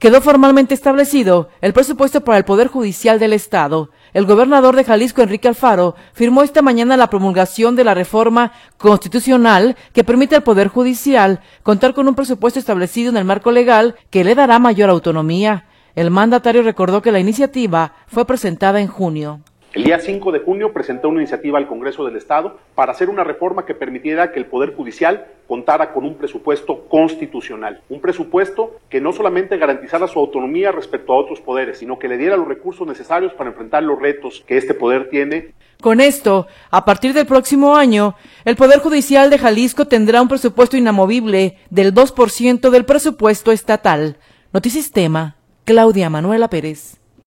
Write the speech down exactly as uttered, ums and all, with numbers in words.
quedó formalmente establecido el presupuesto para el Poder Judicial del Estado. El gobernador de Jalisco, Enrique Alfaro, firmó esta mañana la promulgación de la reforma constitucional que permite al Poder Judicial contar con un presupuesto establecido en el marco legal que le dará mayor autonomía. El mandatario recordó que la iniciativa fue presentada en junio. El día cinco de junio presentó una iniciativa al Congreso del Estado para hacer una reforma que permitiera que el Poder Judicial contara con un presupuesto constitucional, un presupuesto que no solamente garantizara su autonomía respecto a otros poderes, sino que le diera los recursos necesarios para enfrentar los retos que este poder tiene. Con esto, a partir del próximo año, el Poder Judicial de Jalisco tendrá un presupuesto inamovible del dos por ciento del presupuesto estatal. Notisistema, Claudia Manuela Pérez.